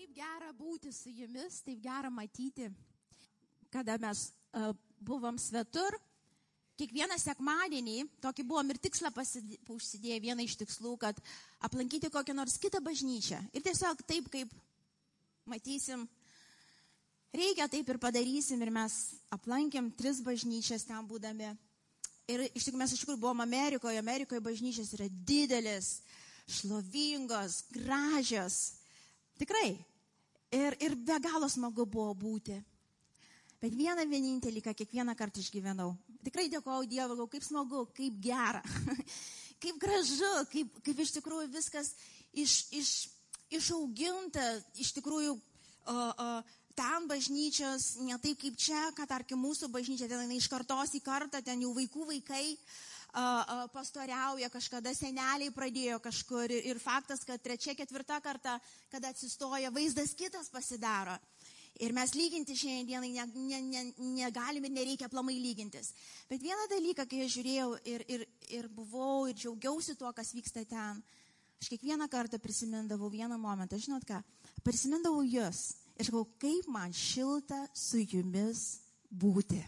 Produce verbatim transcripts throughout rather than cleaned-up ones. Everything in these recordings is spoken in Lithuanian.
Taip gera būti su jumis, taip gera matyti, kada mes uh, buvom svetur. Kiekvieną sekmadienį, tokį buvom ir tikslą užsidėję, vieną iš tikslų, kad aplankyti kokią nors kitą bažnyčią. Ir tiesiog taip, kaip matysim, reikia, taip ir padarysim. Ir mes aplankėm tris bažnyčias ten būdami. Ir iš tikrųjų mes iš tikrųjų buvom Amerikoje. Amerikoje bažnyčias yra didelis, šlovingos, gražios. Tikrai. Ir, ir be galo smagu buvo būti. Bet vieną vienintelį, ką kiekvieną kartą išgyvenau. Tikrai dėkoju Dievui, kaip smagu, kaip gera, kaip gražu, kaip, kaip iš tikrųjų viskas iš, iš, išauginta, iš tikrųjų o, o, ten bažnyčios, ne taip kaip čia, kad tarkim mūsų bažnyčia, ten iš kartos į kartą, ten jau vaikų vaikai a, a, pastoriauja, kažkada seneliai pradėjo kažkur ir, ir faktas, kad trečia, ketvirta karta, kada atsistoja, vaizdas kitas pasidaro. Ir mes lyginti šiandien dienai ne, ne, ne, negalim ir nereikia aplamai lygintis. Bet vieną dalyką, kai aš žiūrėjau ir, ir, ir buvau ir džiaugiausi tuo, kas vyksta ten, aš kiekvieną kartą prisimindavau vieną momentą. Žinot ką? Prisimindavau jūs. Ir sakau, kaip man šilta su jumis būti.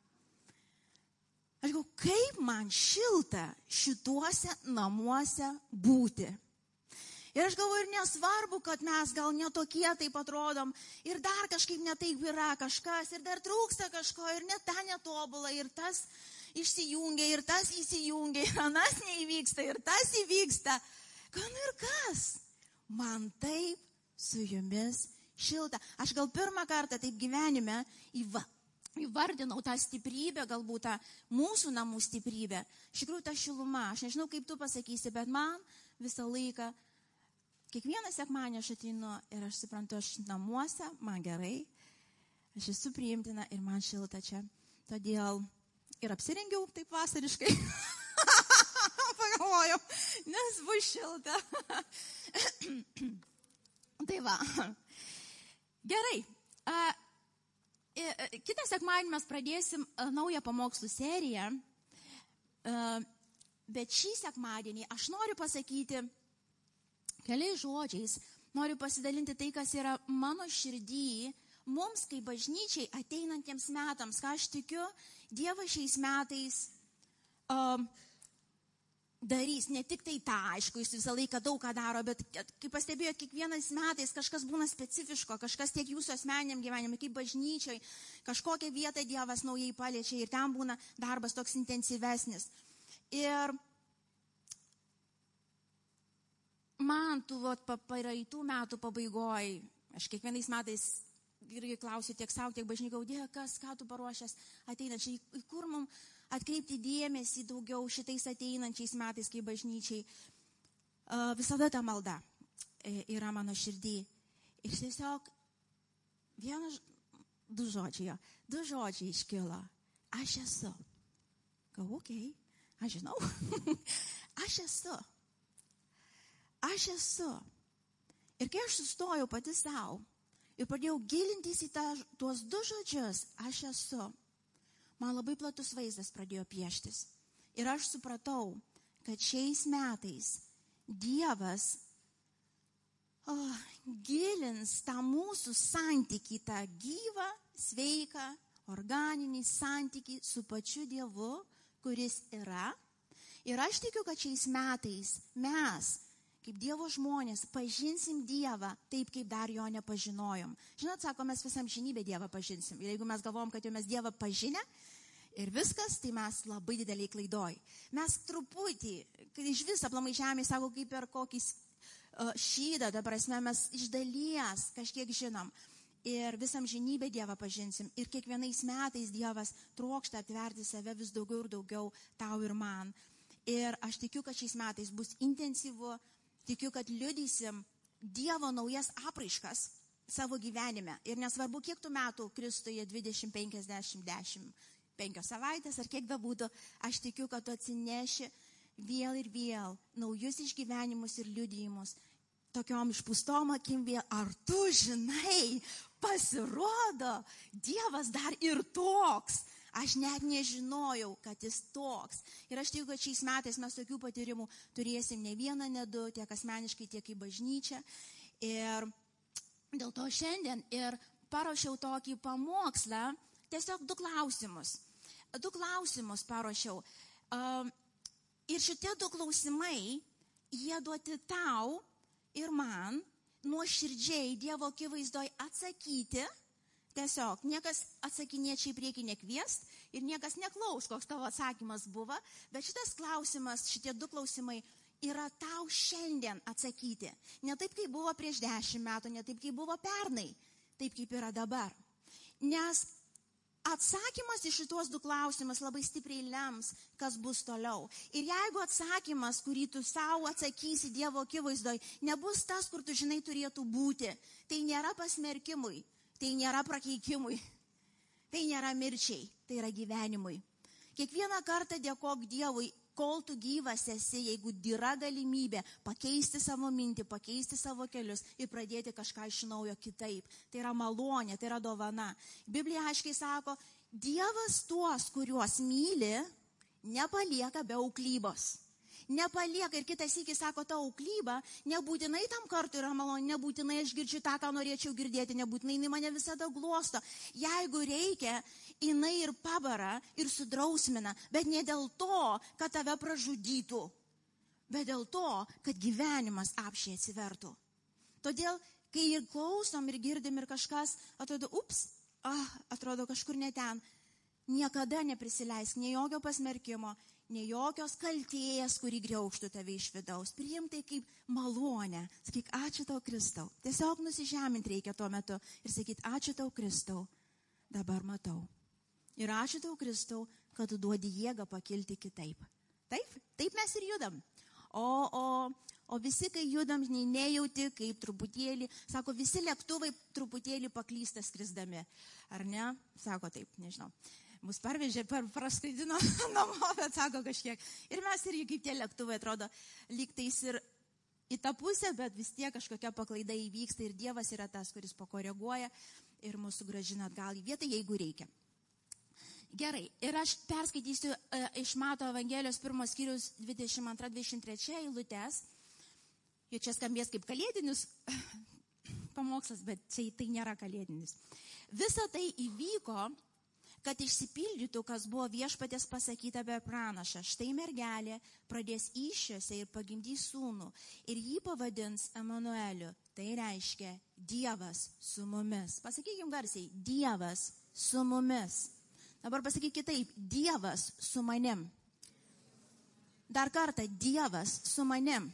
Aš sakau, kaip man šilta šituose namuose būti. Ir aš galvoju, ir nesvarbu, kad mes gal netokie taip atrodom, ir dar kažkaip netaip yra kažkas, ir dar trūksta kažko, ir net ta netobula, ir tas išsijungia, ir tas įsijungia, ir anas neįvyksta, ir tas įvyksta. Kam ir kas? Man taip su jumis šilta. Aš gal pirmą kartą taip gyvenime įva, įvardinau tą stiprybę, galbūt tą mūsų namų stiprybę. Iš tikrųjų, ta šiluma, aš nežinau, kaip tu pasakysi, bet man visą laiką kiekvieną sekmadienį aš ateinu ir aš suprantu, aš namuose, man gerai, aš esu priimtina ir man šilta čia. Todėl ir apsirengiau taip vasariškai. Pagalvojau, nes bus šilta. Tai va. Gerai. Kitą sekmadienį mes pradėsim naują pamokslų seriją. Bet šį sekmadienį aš noriu pasakyti keliais žodžiais, noriu pasidalinti tai, kas yra mano širdį, mums kaip bažnyčiai ateinantiems metams, ką aš tikiu, Dievas šiais metais um, darys. Ne tik tai tą, aišku, jis visą laiką daug ką daro, bet kaip pastebėjot, kiekvienais metais kažkas būna specifiško, kažkas tiek jūsų asmeniniam gyvenimui, kaip bažnyčiai, kažkokią vietą Dievas naujai paliečia ir ten būna darbas toks intensyvesnis. Ir man tų praeitų metų pabaigoj, aš kiekvienais metais irgi klausiu tiek savo, tiek bažnyčiai, Dieve, kas, ką tu paruošęs ateinančiai, į kur mums atkreipti dėmesį daugiau šitais ateinančiais metais kaip bažnyčiai. Uh, visada ta malda yra mano širdį. Ir tiesiog vienas, du žodžiai, jo, du žodžiai iškilo. Aš esu. Gal, okei, okay, aš žinau. Aš esu. Aš esu. Ir kai aš sustojau pati savo ir pradėjau gilintis į ta, tuos du žodžius, aš esu, man labai platus vaizdas pradėjo pieštis. Ir aš supratau, kad šiais metais Dievas oh, gilins tą mūsų santykį, tą gyvą, sveiką, organinį santykį su pačiu Dievu, kuris yra. Ir aš tikiu, kad šiais metais mes kaip Dievo žmonės, pažinsim Dievą taip, kaip dar jo nepažinojom. Žinot, sako, mes visam žinybę Dievą pažinsim. Ir jeigu mes galvom, kad jau mes Dievą pažinę ir viskas, tai mes labai dideliai klaidoj. Mes truputį, iš vis aplamai žemė, sako, kaip per kokį uh, šydą, dabar esame, mes iš dalies kažkiek žinom. Ir visam žinybę Dievą pažinsim. Ir kiekvienais metais Dievas trokšta atverti save vis daugiau ir daugiau tau ir man. Ir aš tikiu, kad šiais metais bus intensyvu. Tikiu, kad liudysim Dievo naujas apraiškas savo gyvenime. Ir nesvarbu, kiek tų metų Kristuje, dvidešimt, penkiasdešimt, dešimt, penkios savaitės ar kiek bebūtų, aš tikiu, kad tu atsineši vėl ir vėl naujus išgyvenimus ir liudijimus. Tokiom išpūstom akim vėl. Ar tu žinai, pasirodo, Dievas dar ir toks. Aš net nežinojau, kad jis toks. Ir aš tikiu, kad šiais metais mes tokių patyrimų turėsim ne vieną, ne du, tiek asmeniškai, tiek į bažnyčią. Ir Dėl to šiandien ir paruošiau tokį pamokslą, tiesiog du klausimus. Du klausimus paruošiau. Ir šitie du klausimai, jie duoti tau ir man nuoširdžiai Dievo akivaizdoj atsakyti. Tiesiog niekas atsakinėčiai į priekį nekviest ir niekas neklaus, koks tavo atsakymas buvo, bet šitas klausimas, šitie du klausimai yra tau šiandien atsakyti. Ne taip, kaip buvo prieš dešimt metų, ne taip, kaip buvo pernai, taip, kaip yra dabar. Nes atsakymas į šitos du klausimus labai stipriai lems, kas bus toliau. Ir jeigu atsakymas, kurį tu savo atsakysi Dievo akivaizdoj, nebus tas, kur tu žinai turėtų būti, tai nėra pasmerkimui, tai nėra prakeikimui, tai nėra mirčiai, tai yra gyvenimui. Kiekvieną kartą dėkok Dievui, kol tu gyvas esi, jeigu yra galimybė pakeisti savo mintį, pakeisti savo kelius ir pradėti kažką iš naujo kitaip. Tai yra malonė, tai yra dovana. Biblija aiškiai sako, Dievas tuos, kuriuos myli, nepalieka be auklybos. Nepalieka ir kitas sykis sako, ta auklyba, nebūtinai tam kartu yra malonė, nebūtinai aš girdžiu tą, ką norėčiau girdėti, nebūtinai jinai mane visada glosto. Jeigu reikia, jinai ir pabara, ir sudrausmina, bet ne dėl to, kad tave pražudytų, bet dėl to, kad gyvenimas apšiai atsivertų. Todėl, kai ir klausom, ir girdim, ir kažkas, atrodo, ups, ah, atrodo kažkur ne ten, niekada neprisileisk nei jokio pasmerkimo, nei jokios kaltės, kuri griaukštų tave iš vidaus. Priim tai kaip malonę. Sakyk, ačiū tau, Kristau. Tiesiog nusižeminti reikia tuo metu ir sakyt, ačiū tau, Kristau, dabar matau. Ir ačiū tau, Kristau, kad tu duodi jėgą pakilti kitaip. Taip, taip mes ir judam. O, o, o visi, kai judam, nei nejauti, kaip truputėlį, sako, visi lėktuvai truputėlį paklysta skrisdami. Ar ne? Sako taip, nežinau. Mus parvežė, par, praskraidino namo, bet sako kažkiek. Ir mes irgi kaip tie lėktuvai atrodo, lyg tais ir į tą pusę, bet vis tiek kažkokia paklaida įvyksta ir Dievas yra tas, kuris pakoreguoja ir mūsų grąžina atgal į vietą, jeigu reikia. Gerai, ir aš perskaitysiu e, iš Mato Evangelijos pirmos skyrius dvidešimt antra dvidešimt trečia eilutės. Ir čia skambės kaip kalėdinis pamokslas, bet čia tai nėra kalėdinis. Visa tai įvyko, kad išsipildytų, kas buvo viešpaties pasakyta be pranašą. Štai mergelė pradės įsčiose ir pagimdys sūnų ir jį pavadins Emanueliu. Tai reiškia Dievas su mumis. Pasakykim garsiai, Dievas su mumis. Dabar pasakyk kitaip, Dievas su manim. Dar kartą, Dievas su manim.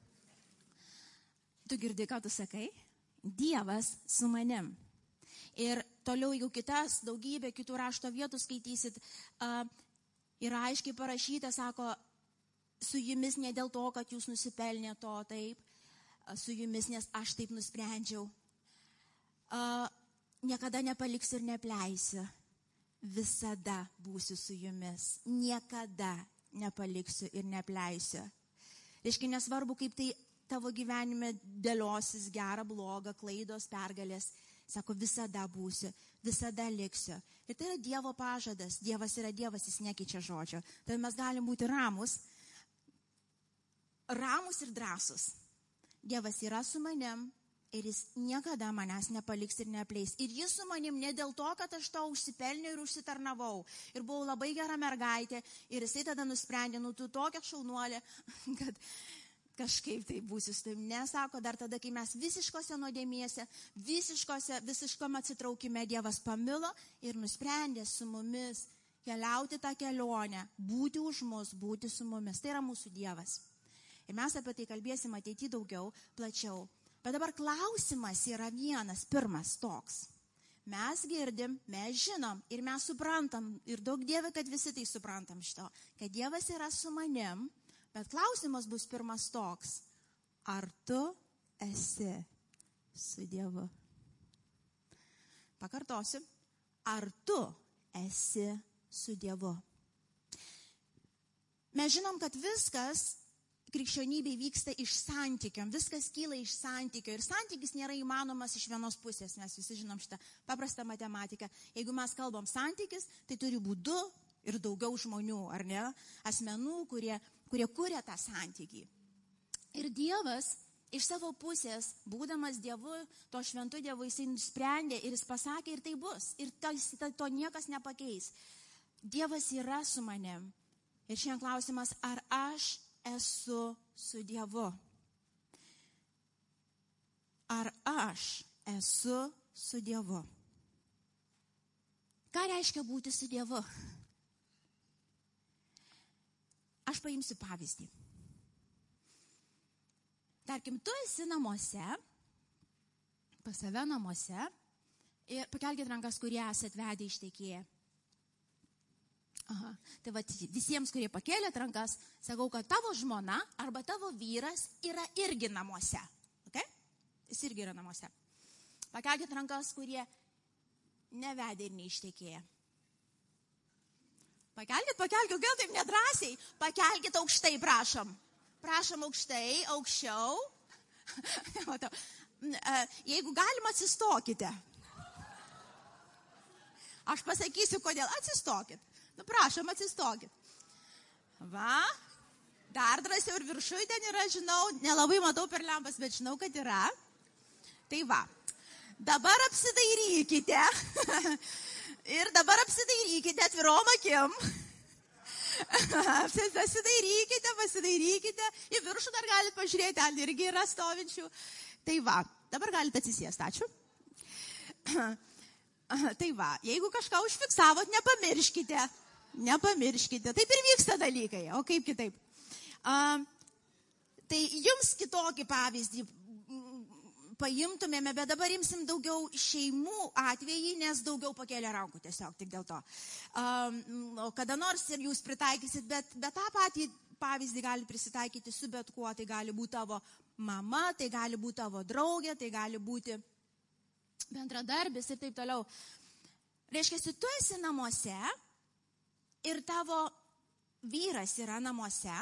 Tu girdi, ką tu sakai? Dievas su manim. Ir toliau, jeigu kitas daugybė kitų rašto vietų skaitysit, uh, yra aiškiai parašyta, sako, su jumis ne dėl to, kad jūs nusipelnė to taip, uh, su jumis, nes aš taip nusprendžiau. Uh, niekada nepaliksiu ir nepleisiu. Visada būsiu su jumis. Niekada nepaliksiu ir nepleisiu. Reiškia, nesvarbu, kaip tai tavo gyvenime dėliosis, gera, bloga, klaidos, pergalės. Sako, visada būsiu, visada liksiu. Ir tai yra Dievo pažadas. Dievas yra Dievas, jis nekeičia žodžio. Tai mes galim būti ramus, ramus ir drąsus. Dievas yra su manim ir jis niekada manęs nepaliks ir neapleis. Ir jis su manim ne dėl to, kad aš to užsipelniau ir užsitarnavau. Ir buvau labai gera mergaitė. Ir jisai tada nusprendė, nu tu tokia šaunuolė, kad kažkaip tai būsiu su tavim. Nesako, dar tada, kai mes visiškose nuodėmėse, visiškose, visiškam atsitraukime, Dievas pamilo ir nusprendė su mumis keliauti tą kelionę, būti už mus, būti su mumis. Tai yra mūsų Dievas. Ir mes apie tai kalbėsim ateity daugiau, plačiau. Bet dabar klausimas yra vienas, pirmas toks. Mes girdim, mes žinom ir mes suprantam, ir daug Dieve, kad visi tai suprantam šito, kad Dievas yra su manim. Bet klausimas bus pirmas toks, ar tu esi su Dievu? Pakartosiu, ar tu esi su Dievu? Mes žinom, kad viskas krikščionybė vyksta iš santykio, viskas kyla iš santykio ir santykis nėra įmanomas iš vienos pusės, mes visi žinom šitą paprastą matematiką. Jeigu mes kalbam santykis, tai turi būti du ir daugiau žmonių, ar ne, asmenų, kurie, kurie kuria tą santykį. Ir Dievas iš savo pusės, būdamas Dievu, to šventu Dievu, jisai nusprendė ir jis pasakė ir tai bus. Ir to, to niekas nepakeis. Dievas yra su manim. Ir šiandien klausimas, ar aš esu su Dievu? Ar aš esu su Dievu? Ką reiškia būti su Dievu? Aš paimsiu pavyzdį. Tarkim, tu esi namuose, pas save namuose, ir pakelkite rankas, kurie esat vedę ištekėję. Aha. Tai va, visiems, kurie pakėlėt rankas, sakau, kad tavo žmona arba tavo vyras yra irgi namuose. Okay? Jis irgi yra namuose. Pakelkite rankas, kurie nevedė ir neištekėję. Pakelkite, pakelkite, gal taip nedrąsiai. Pakelkite aukštai, prašom. Prašom aukštai, aukščiau. Jeigu galima, atsistokite. Aš pasakysiu, kodėl. Atsistokit. Nu, prašom, atsistokit. Va. Dar drąsiau ir viršui ten yra, žinau, nelabai matau per lempas, bet žinau, kad yra. Tai va. Dabar apsidairykite. Ir dabar apsidairykite atvirom akim. Pasidairykite, pasidairykite. Į viršų dar galite pažiūrėti, ten irgi yra stovinčių. Tai va, dabar galite atsisėsti, ačiū. Tai va, jeigu kažką užfiksavot, nepamirškite. Nepamirškite. Taip ir vyksta dalykai, o kaip kitaip. A, tai jums kitokį pavyzdį paimtumėme, bet dabar imsim daugiau šeimų atvejį, nes daugiau pakėlė rankų tiesiog, tik dėl to. Um, o kada nors ir jūs pritaikysit, bet, bet tą patį pavyzdį gali prisitaikyti su bet kuo. Tai gali būti tavo mama, tai gali būti tavo draugė, tai gali būti bendradarbis ir taip toliau. Reiškia, tu esi namuose ir tavo vyras yra namuose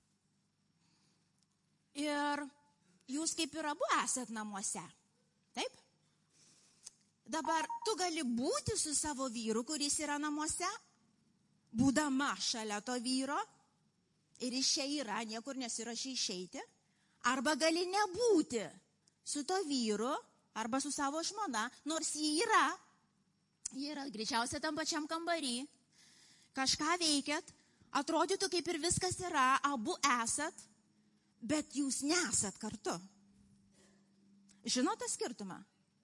ir jūs kaip ir abu esat namuose. Taip? Dabar tu gali būti su savo vyru, kuris yra namuose, būdama šalia to vyro, ir iš čia yra, niekur nesirašy išeiti, arba gali nebūti su to vyru, arba su savo žmona, nors jį yra, jį yra greičiausiai tam pačiam kambarį, kažką veikiat, atrodytų kaip ir viskas yra, abu esat, bet jūs nesat kartu. Žinot tą skirtumą?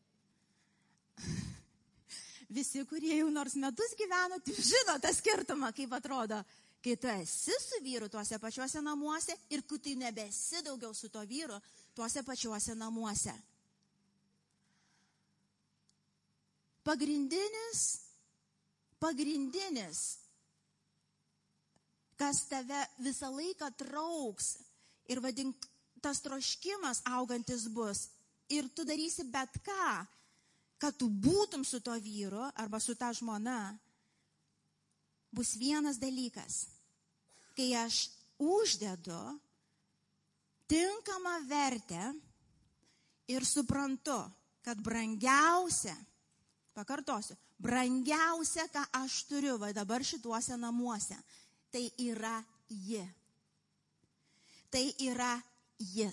Visi, kurie jau nors metus gyveno, žino tą skirtumą, kaip atrodo, kai tu esi su vyru tuose pačiuose namuose ir kai tu nebesi daugiau su to vyru tuose pačiuose namuose. Pagrindinis, pagrindinis, kas tave visą laiką trauks, ir vadink, tas troškimas augantis bus. Ir tu darysi bet ką, kad tu būtum su to vyru arba su ta žmona. Bus vienas dalykas. Kai aš uždedu tinkamą vertę ir suprantu, kad brangiausia, pakartosiu, brangiausia, ką aš turiu va dabar šituose namuose, tai yra ji. Tai yra jis.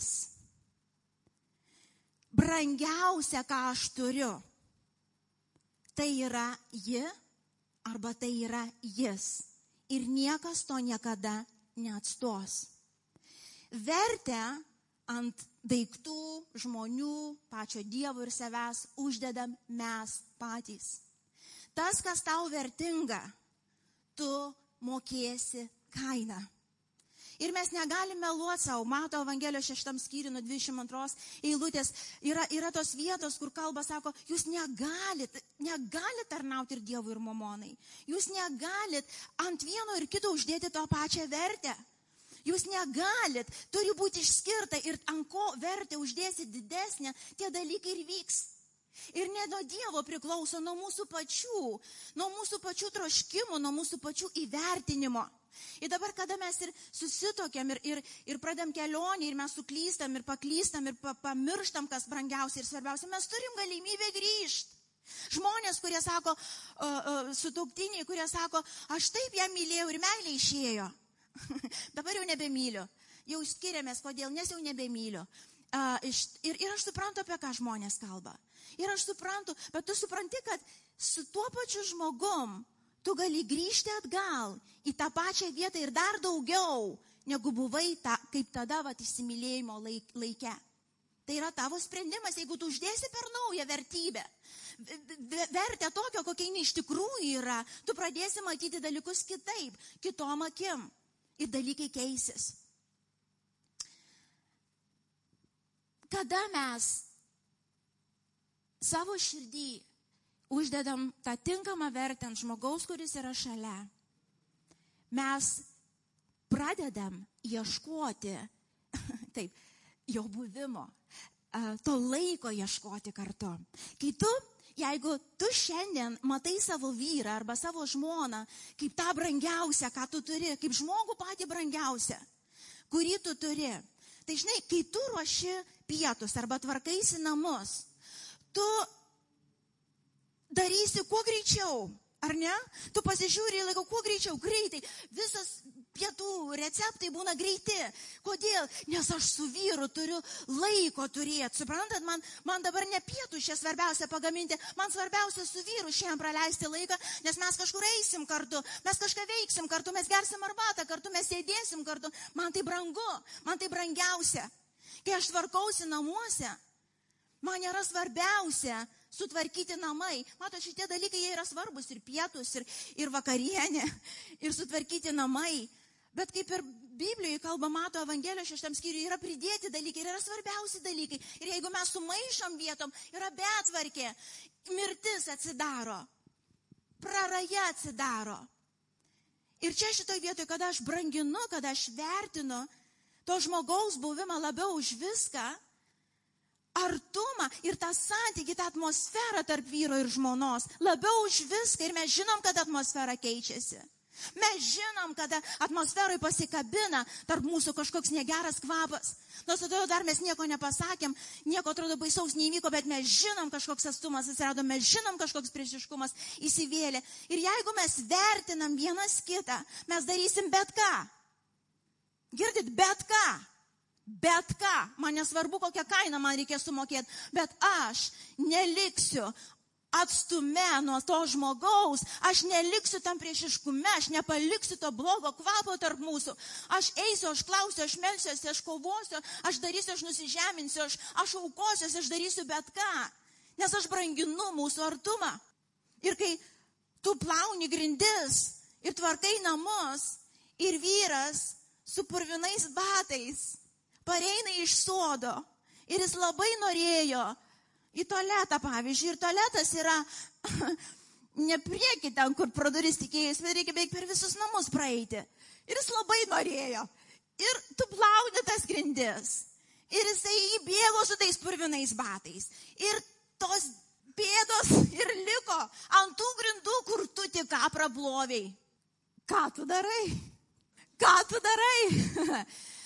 Brangiausia, ką aš turiu, tai yra ji arba tai yra jis. Ir niekas to niekada neatstos. Vertę ant daiktų, žmonių, pačio Dievo ir savęs uždedam mes patys. Tas, kas tau vertinga, tu mokėsi kainą. Ir mes negalime meluoti savo. Mato Evangelijos šeštam skyriui nuo dvidešimt antros eilutės. Yra, yra tos vietos, kur kalba sako, jūs negalit, negalit tarnauti ir Dievui, ir mamonai. Jūs negalit ant vieno ir kito uždėti to pačią vertę. Jūs negalit, turi būti išskirta ir ant ko vertę uždėsi didesnę, tie dalykai ir vyks. Ir ne nuo Dievo priklauso, nuo mūsų pačių, nuo mūsų pačių troškimų, nuo mūsų pačių įvertinimo. Ir dabar, kada mes ir susitokiam ir, ir, ir pradėm kelionį, ir mes suklystam, ir paklystam, ir pa, pamirštam, kas brangiausia ir svarbiausia, mes turim galimybę grįžti. Žmonės, kurie sako, uh, uh, sutuoktiniai, kurie sako, aš taip ją mylėjau ir meilė išėjo. Dabar jau nebemyliu. Jau skiriamės, kodėl, nes jau nebemyliu. Uh, iš, ir, ir aš suprantu, apie ką žmonės kalba. Ir aš suprantu, bet tu supranti, kad su tuo pačiu žmogum tu gali grįžti atgal į tą pačią vietą ir dar daugiau, negu buvai ta, kaip tada vat, įsimylėjimo laik, laike. Tai yra tavo sprendimas, jeigu tu uždėsi per naują vertybę, vertę tokio, kokia jinai iš tikrųjų yra, tu pradėsi matyti dalykus kitaip, kitom akim ir dalykai keisis. Kada mes savo širdį uždedam tą tinkamą vertę ant žmogaus, kuris yra šalia, mes pradedam ieškoti taip, jo buvimo, to laiko ieškoti kartu. Kai tu, jeigu tu šiandien matai savo vyrą arba savo žmoną kaip tą brangiausią, ką tu turi, kaip žmogų patį brangiausią, kurį tu turi, tai žinai, kai tu ruoši pietus arba tvarkaisi namus, tu darysi kuo greičiau, ar ne? Tu pasižiūri į laiką kuo greičiau, greitai. Visas pietų receptai būna greiti. Kodėl? Nes aš su vyru turiu laiko turėti. Suprantat, man, man dabar ne pietų čia svarbiausia pagaminti, man svarbiausia su vyru šiandien praleisti laiką, nes mes kažkur eisim kartu, mes kažką veiksim kartu, mes gersim arbatą kartu, mes sėdėsim kartu. Man tai brangu, man tai brangiausia. Kai aš tvarkausi namuose, man yra svarbiausia sutvarkyti namai. Mato, šitie dalykai jie yra svarbus ir pietus, ir, ir vakarienė, ir sutvarkyti namai. Bet kaip ir Biblijoje kalba, Mato Evangelijos šeštam skyriuje, yra pridėti dalykai, ir yra svarbiausi dalykai. Ir jeigu mes sumaišom vietom, yra betvarkė, mirtis atsidaro, praraja atsidaro. Ir čia šitoje vietoje, kada aš branginu, kada aš vertinu to žmogaus buvimą labiau už viską, artumą ir tą santykį, tą atmosferą tarp vyro ir žmonos, labiau už viską. Ir mes žinom, kad atmosfera keičiasi. Mes žinom, kad atmosferai pasikabina tarp mūsų kažkoks negeras kvapas. Nors tada dar mes nieko nepasakėm, nieko atrodo baisaus neįvyko, bet mes žinom, kažkoks atstumas atsirado, mes žinom, kažkoks priešiškumas įsivėlė. Ir jeigu mes vertinam vienas kitą, mes darysim bet ką. Girdit, bet ką. Bet ką, man nesvarbu, kokią kainą man reikės sumokėti, bet aš neliksiu atstume nuo to žmogaus, aš neliksiu tam priešiškume, aš nepaliksiu to blogo kvapo tarp mūsų. Aš eisiu, aš klausiu, aš melsiuosi, aš kovosiu, aš darysiu, aš nusižeminsiu, aš, aš aukosiuosi, aš darysiu bet ką, nes aš branginu mūsų artumą. Ir kai tu plauni grindis ir tvarkai namus, ir vyras su purvinais batais pareina iš sodo ir jis labai norėjo į tualetą, pavyzdžiui, ir tualetas yra ne prieki ten, kur pro duris tikėjus, bet reikia beveik per visus namus praeiti. Ir jis labai norėjo. Ir tu plauni tas grindis. Ir jisai įbėgo su tais purvinais batais. Ir tos bėdos ir liko ant tų grindų, kur tu tik ką prabloviai. Ką tu darai? Ką tu darai?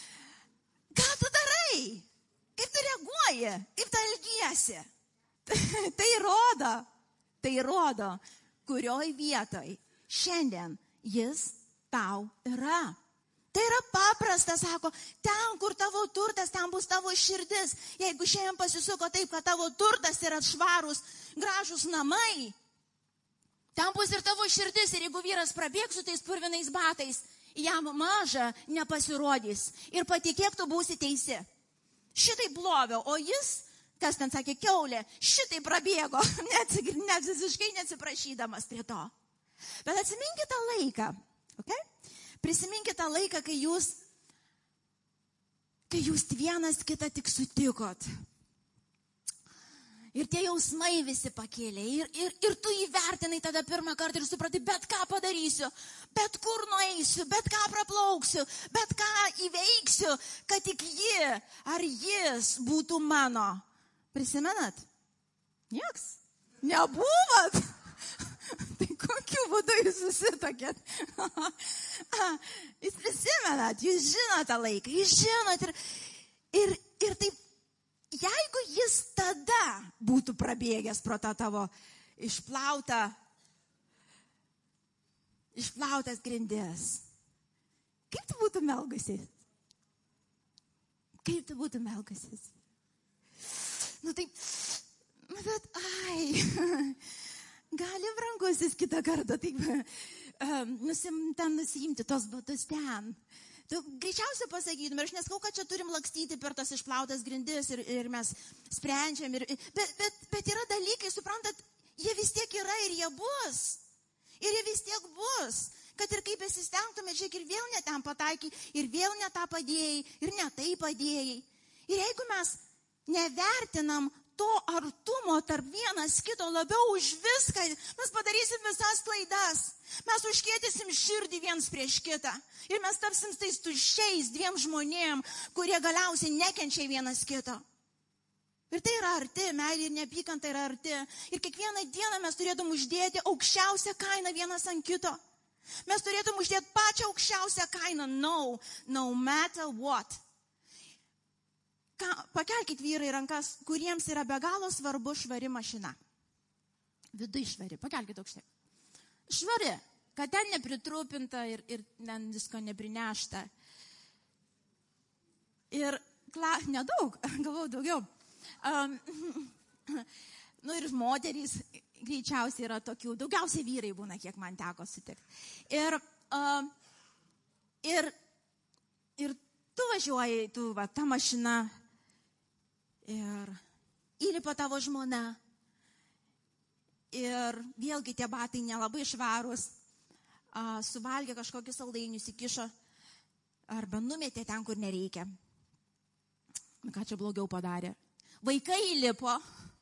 Ką tu darai? Kaip tu reaguoji? Kaip tu elgiesi? Tai rodo, tai rodo, kurioj vietoj šiandien jis tau yra. Tai yra paprasta, sako, ten, kur tavo turtas, ten bus tavo širdis. Jeigu šiandien pasisuko taip, kad tavo turtas yra švarus, gražus namai, ten bus ir tavo širdis. Ir jeigu vyras prabėgs su tais purvinais batais, jam maža nepasirodys. Ir patikėk, tu būsi teisi. Šitai blovio, o jis, kas ten sakė, kiaulė, šitai prabėgo, net, net visiškai neatsiprašydamas prie to. Bet atsiminkite tą laiką, okay? Prisiminkite tą laiką, kai jūs, kai jūs vienas kitą tik sutikot. Ir tie jausmai visi pakėlė. Ir, ir, ir tu įvertinai tada pirmą kartą ir supratai, bet ką padarysiu, bet kur nueisiu, bet ką praplauksiu, bet ką įveiksiu, kad tik ji ar jis būtų mano. Prisimenat? Nieks? Nebuvot? Tai kokiu būdu jūs susitokėt? Jūs prisimenat, jūs žinot tą laiką, jūs žinot ir, ir, ir taip, jeigu jis tada būtų prabėgęs pro tą tavo išplautą, išplautas grindis, kaip tu būtum elgusis? Kaip tu būtum elgusis? nu taip, nu bet, ai, gali brangusis kitą kartą taip, um, nusim, ten nusiimti tos batus ten. Tu greičiausiai pasakytum, ir aš neskau, kad čia turim lakstyti per tas išplautas grindis ir, ir mes sprendžiam, ir, bet, bet, bet yra dalykai, suprantat, jie vis tiek yra ir jie bus. Ir jie vis tiek bus. Kad ir kaip besistengtume, žiūrėk, ir vėl ne ten pataikai, ir vėl ne tą padėjai, ir ne tai padėjai. Ir jeigu mes nevertinam to artumo tarp vienas kito labiau už viską, mes padarysim visas klaidas. Mes užkėtysim širdį viens prieš kitą. Ir mes tapsim tais tuščiais dviem žmonėm, kurie galiausiai nekenčia vienas kito. Ir tai yra arti, meilė ir neapykanta yra arti. Ir kiekvieną dieną mes turėtum uždėti aukščiausią kainą vienas ant kito. Mes turėtum uždėti pačią aukščiausią kainą. No, no matter what. Ką, pakelkit vyrai rankas, kuriems yra be galo svarbu švari mašina. Vidui švari, pakelkit aukštai. Švari, kad ten nepritrupinta ir, ir ten visko neprinešta. Ir, kla, nedaug, galvau daugiau. Um, nu ir moterys greičiausiai yra tokių, daugiausiai vyrai būna, kiek man teko sutikti. Ir, um, ir, ir tu važiuoji, tu va, ta mašina, ir įlipa tavo žmona, ir vėlgi tie batai nelabai švarūs, a, suvalgė kažkokius saldainius, įkišo, arba numetė ten, kur nereikia. Ką čia blogiau padarė? Vaikai įlipo,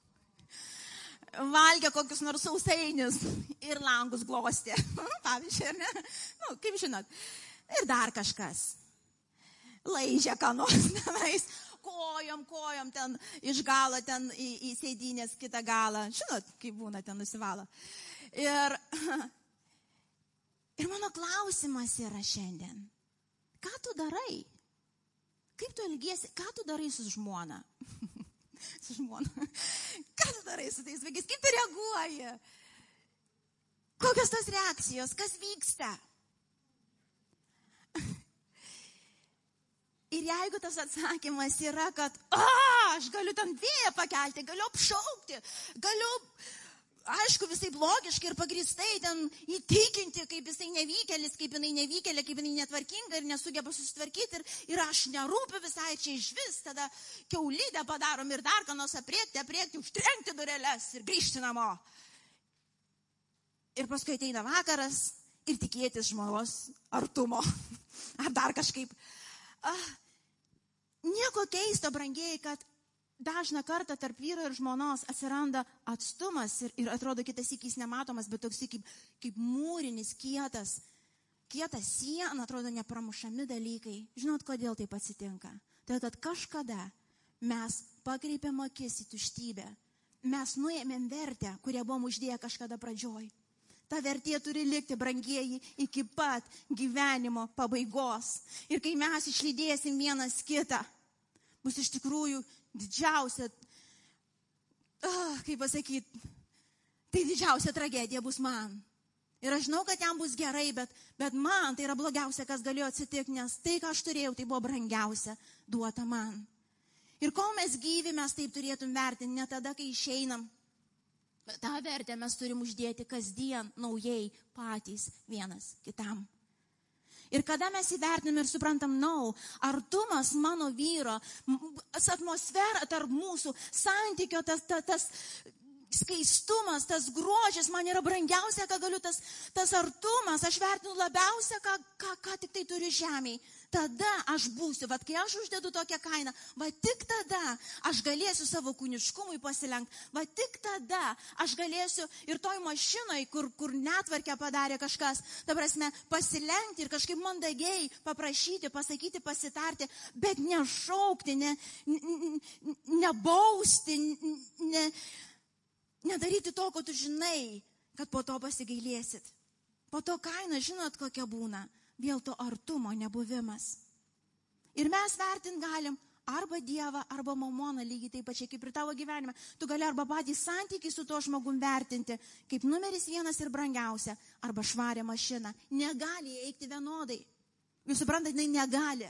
valgė kokius nors sausainius ir langus glostė. Pavyzdžiui, ar ne? Nu, kaip žinot. Ir dar kažkas. Laižė ką nors tenais. Kojom, kojom ten iš galo ten į, į sėdynės kitą galą. Žinot, kaip būna ten nusivalo. Ir, ir mano klausimas yra šiandien. Ką tu darai? Kaip tu elgiesi? Ką tu darai su žmona? su žmona. Ką tu darai su tais vaikais? Kaip tu reaguoji? Kokios tos reakcijos? Kas vyksta? Ir jeigu tas atsakymas yra, kad a, aš galiu ten vėją pakelti, galiu apšaukti, galiu, aišku, visai logiškai ir pagrįstai ten įtikinti, kaip jisai nevykėlis, kaip jinai nevykėlė, kaip jinai netvarkinga ir nesugeba susitvarkyti ir, ir aš nerūpiu visai čia iš vis, tada kiaulydę padarom ir dar ką nors apriekti, apriekti, užtrenkti dureles ir grįžti namo. Ir paskui ateina vakaras ir tikėtis žmonos artumo. Ar dar kažkaip. Ah, nieko keisto, brangiai, kad dažną kartą tarp vyro ir žmonos atsiranda atstumas ir, ir atrodo kitas įkys nematomas, bet toks kaip, kaip mūrinis, kietas, kietas siena, atrodo nepramušami dalykai. Žinot, kodėl taip atsitinka? Tai kad kažkada mes pakreipiam akis į tuštybę, mes nuėmėm vertę, kurią buvom uždėję kažkada pradžioj. Ta vertė turi likti, brangieji, iki pat gyvenimo pabaigos. Ir kai mes išlydėsim vienas kitą, bus iš tikrųjų didžiausia, ah, kaip pasakyti, tai didžiausia tragedija bus man. Ir aš žinau, kad jam bus gerai, bet, bet man tai yra blogiausia, kas galėjo atsitikti, nes tai, ką aš turėjau, tai buvo brangiausia duota man. Ir kol mes gyvi, mes taip turėtum vertinti, ne tada, kai išeinam. tą vertę mes turim uždėti kasdien naujai patys vienas kitam. Ir kada mes įvertinam ir suprantam, no, artumas mano vyro, atmosfera tarp mūsų, santykio, tas, tas, tas skaistumas, tas grožis, man yra brangiausia, ką galiu, tas, tas artumas, aš vertinu labiausia, ką, ką, ką tik tai turiu žemėje. Tada aš būsiu, vat kai aš uždedu tokią kainą, va tik tada aš galėsiu savo kūniškumui pasilenkti, va tik tada aš galėsiu ir toj mašinoj, kur, kur netvarkę padarė kažkas, ta prasme, pasilenkti ir kažkaip mandagiai paprašyti, pasakyti, pasitarti, bet nešaukti, ne, ne, nebausti, ne, nedaryti to, ko tu žinai, kad po to pasigailėsit. Po to kaina, žinot, kokia būna. Vėl to artumo nebuvimas. Ir mes vertint galim arba Dievą, arba mamoną, lygiai taip pačiai kaip ir tavo gyvenime. Tu gali arba patį santykį su tuo žmogum vertinti, kaip numeris vienas ir brangiausia, arba švarę mašiną. Negali eikti vienodai. Jūs suprantate, jinai negali.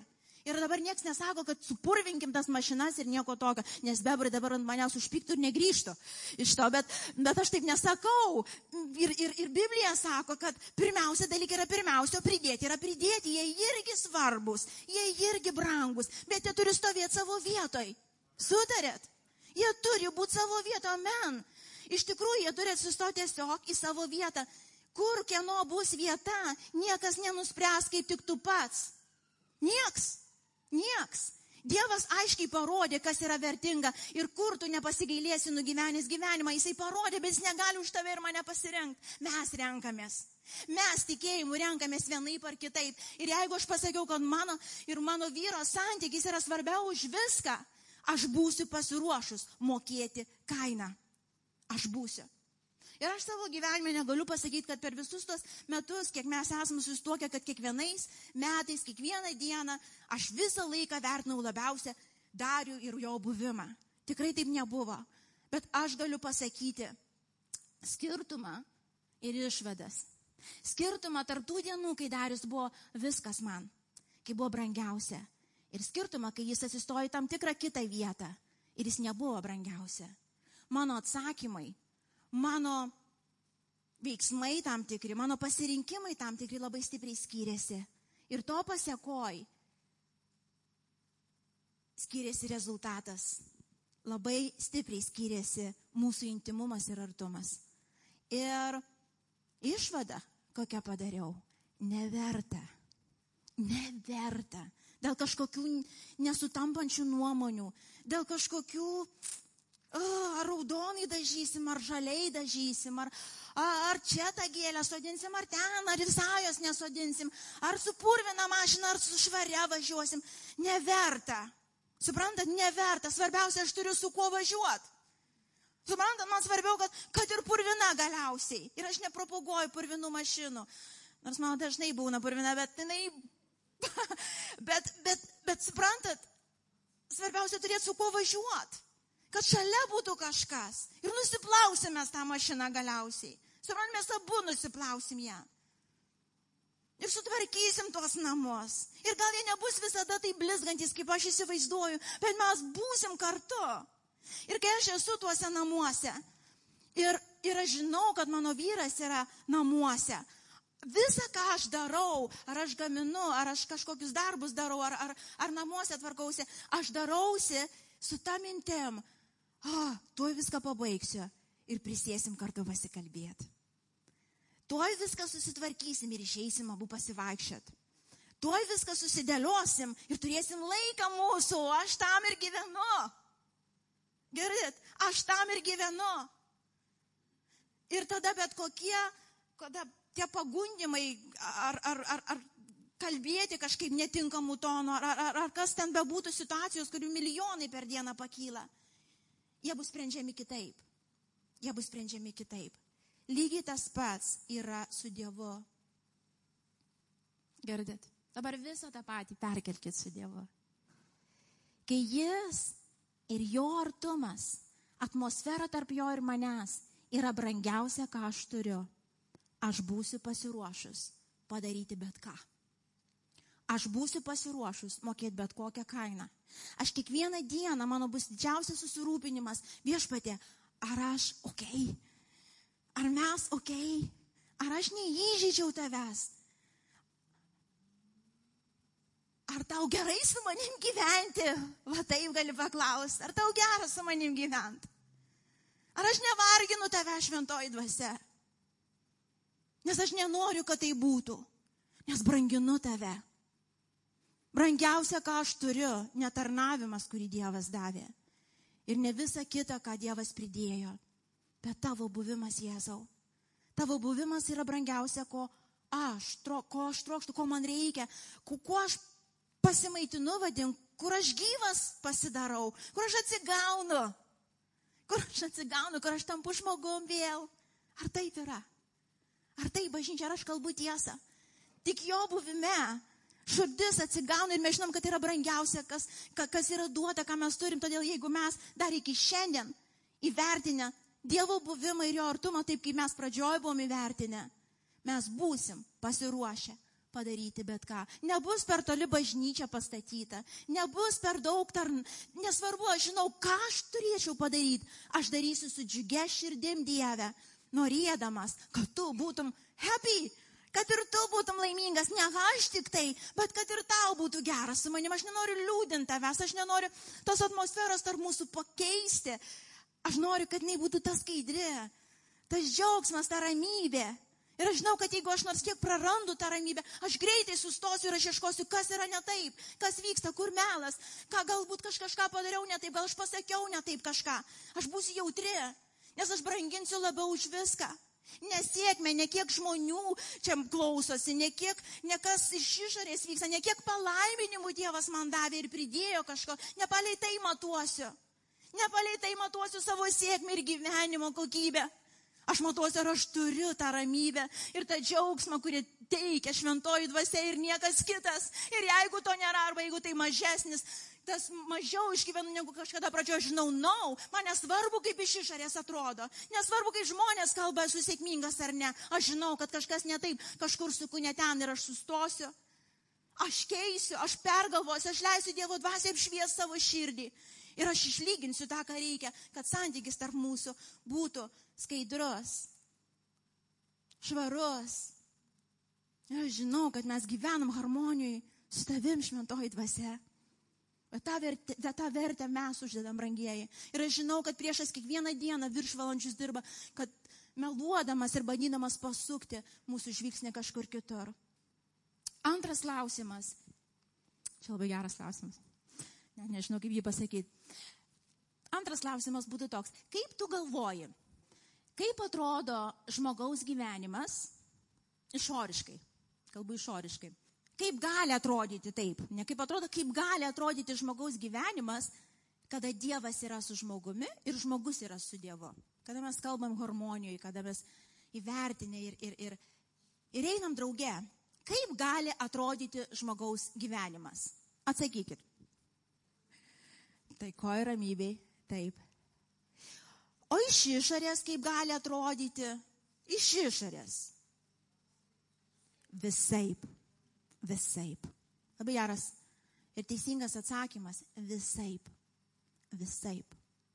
Ir dabar nieks nesako, kad supurvinkim tas mašinas ir nieko tokio, nes bebrai dabar ant manęs užpyktų ir negrįžtų iš to, bet, bet aš taip nesakau. Ir, ir, ir Biblija sako, kad pirmiausia dalykai yra pirmiausia, o pridėti yra pridėti, jie irgi svarbus, jie irgi brangus, bet jie turi stovėti savo vietoj. Sutarėt? Jie turi būti savo vietoj, amen. Iš tikrųjų, jie turi atsistoti tiesiog į savo vietą. Kur kieno bus vieta, niekas nenuspręs, kaip tik tu pats. Nieks, nieks. Dievas aiškiai parodė, kas yra vertinga ir kur tu nepasigailėsi nugyvenęs gyvenimą. Jisai parodė, bet jis negali už tave ir mane pasirinkti. Mes renkamės. Mes tikėjimu renkamės vienaip ar kitaip. Ir jeigu aš pasakiau, kad mano ir mano vyro santykis yra svarbiau už viską, aš būsiu pasiruošus mokėti kainą. Aš būsiu. Ir aš savo gyvenime negaliu pasakyti, kad per visus tos metus, kiek mes esame susituokę, kad kiekvienais metais, kiekvieną dieną, aš visą laiką vertinau labiausia Darių ir jo buvimą. Tikrai taip nebuvo. Bet aš galiu pasakyti skirtumą ir išvadas. Skirtumą tarp tų dienų, kai Darius buvo viskas man, kai buvo brangiausia. Ir skirtumą, kai jis atsistojo į tam tikrą kitą vietą ir jis nebuvo brangiausia. Mano atsakymai, mano veiksmai tam tikri, mano pasirinkimai tam tikri labai stipriai skyrėsi. Ir to pasiekoj skyrėsi rezultatas. Labai stipriai skyrėsi mūsų intimumas ir artumas. Ir išvada, kokią padariau, neverta. Neverta. Dėl kažkokių nesutampančių nuomonių, dėl kažkokių ar raudonai dažysim, ar žaliai dažysim, ar, ar čia tą gėlę sodinsim, ar ten, ar visai jos nesodinsim, ar su purvina mašina, ar su švaria važiuosim. Neverta. Suprantat, neverta. Svarbiausia, aš turiu su kuo važiuoti. Suprantat, man svarbiau, kad, kad ir purvina galiausiai. Ir aš nepropaguoju purvinų mašinų. Nors man dažnai būna purvina, bet jinai... bet, bet, bet suprantat, svarbiausia turėti su kuo važiuoti. Kad šalia būtų kažkas. Ir nusiplausim mes tą mašiną galiausiai. Suprantat, mes abu nusiplausim ją. Ir sutvarkysim tuos namus. Ir gal jie nebus visada taip blizgantis, kaip aš įsivaizduoju, bet mes būsim kartu. Ir kai aš esu tuose namuose, ir, ir aš žinau, kad mano vyras yra namuose, visa, ką aš darau, ar aš gaminu, ar aš kažkokius darbus darau, ar, ar, ar namuose tvarkausi, aš darausi su ta mintim, ah, tuoj viską pabaigsiu ir prisėsim kartu pasikalbėti. Tuoj viską susitvarkysim ir išeisim abu pasivaikščiot. Tuoj viską susidėliosim ir turėsim laiką mūsų, aš tam ir gyvenu. Girdit, aš tam ir gyvenu. Ir tada bet kokie, kada tie pagundimai ar, ar, ar, ar kalbėti kažkaip netinkamų tonų, ar, ar, ar kas ten bebūtų situacijos, kurių milijonai per dieną pakyla, jie bus sprendžiami kitaip. Jie bus sprendžiami kitaip. Lygiai tas pats yra su Dievu. Girdit? Dabar visą tą patį perkelkit su Dievu. Kai jis ir jo artumas, atmosfera tarp jo ir manęs yra brangiausia, ką aš turiu, aš būsiu pasiruošus padaryti bet ką. Aš būsiu pasiruošus mokėti bet kokią kainą. Aš kiekvieną dieną, mano bus didžiausias susirūpinimas, viešpatie, ar aš okei? Ar mes okei? Ar aš neįžeidžiau tavęs? Ar tau gerai su manim gyventi? Va taip gali paklausti. Ar tau gera su manim gyventi? Ar aš nevarginu tave šventoji dvasia? Nes aš nenoriu, kad tai būtų. Nes branginu tave. Brangiausia, ką aš turiu, netarnavimas, kurį Dievas davė. Ir ne visa kita, ką Dievas pridėjo. Bet tavo buvimas, Jėzau. Tavo buvimas yra brangiausia, ko aš, tro, ko aš trokštu, ko man reikia, ko, ko aš pasimaitinu, vadink, kur aš gyvas pasidarau, kur aš atsigaunu, kur aš atsigaunu, kur aš tampu žmogum vėl. Ar taip yra? Ar taip, bažnyčia, ar aš kalbu tiesą? Tik jo buvime širdis atsigauna ir mes žinom, kad tai yra brangiausia, kas, kas yra duota, ką mes turim. Todėl jeigu mes dar iki šiandien įvertinę Dievo buvimą ir jo artumą, taip kaip mes pradžioj buvom įvertinę, mes būsim pasiruošę padaryti bet ką. Nebus per toli bažnyčia pastatyta. Nebus per daug tarn. Nesvarbu, aš žinau, ką aš turėčiau padaryti. Aš darysiu su džiugia širdim, Dieve, norėdamas, kad tu būtum happy, kad ir tu būtum laimingas. Ne aš tik tai, bet kad ir tau būtų geras su manim. Aš nenoriu liūdinti tavęs, aš nenoriu tos atmosferos tarp mūsų pakeisti. Aš noriu, kad jinai būtų ta skaidri, tas džiaugsmas, ta ramybė. Ir aš žinau, kad jeigu aš nors kiek prarandu tą ramybę, aš greitai sustosiu ir aš ieškosiu, kas yra ne taip, kas vyksta, kur melas, ką galbūt aš kažką padariau ne taip, gal aš pasakiau ne taip kažką. Aš būsiu jautri, nes aš branginsiu labiau už viską. Nesėkmė, ne kiek žmonių čia klausosi, ne kiek, ne kas iš išorės vyksta, ne kiek palaiminimų Dievas man davė ir pridėjo kažko, nepalei tai matuosiu. Nepalei tai matuosiu savo sėkmę ir gyvenimo kokybę. Aš matuosiu, ar aš turiu tą ramybę ir tą džiaugsmą, kurį teikia šventoji dvasia ir niekas kitas. Ir jeigu to nėra, arba jeigu tai mažesnis, tas mažiau išgyvenu negu kažkada pradžioje, žinau, no, man nesvarbu, kaip iš išorės atrodo. Nesvarbu, kaip žmonės kalba, esu sėkmingas ar ne. Aš žinau, kad kažkas ne taip, kažkur suku ne ten ir aš sustosiu. Aš keisiu, aš pergalvosiu, aš leisiu Dievo dvasiai apšvies savo širdį. Ir aš išlyginsiu tą, ką reikia, kad santykis tarp mūsų būtų skaidrus, švarus. Ir aš žinau, kad mes gyvenam harmonijai su tavim, šventoji dvasia. Bet tą vertę, tą vertę mes uždedam, brangieji. Ir aš žinau, kad priešas kiekvieną dieną viršvalandžius dirba, kad meluodamas ir bandydamas pasukti mūsų žvilgsnį kažkur kitur. Antras klausimas. Čia labai geras klausimas. Ne, nežinau, kaip jį pasakyti. Antras klausimas būtų toks. Kaip tu galvoji, kaip atrodo žmogaus gyvenimas išoriškai? Kalbu išoriškai. Kaip gali atrodyti taip? Ne kaip atrodo, kaip gali atrodyti žmogaus gyvenimas, kada Dievas yra su žmogumi ir žmogus yra su Dievu. Kada mes kalbam harmonijoje, kada mes įvertinę ir, ir, ir, ir einam drauge. Kaip gali atrodyti žmogaus gyvenimas? Atsakykit. Taikoj ramybei, taip. O iš išorės kaip gali atrodyti? Iš išorės. Visaip. Visaip. Labai geras ir teisingas atsakymas. Visaip. Visaip.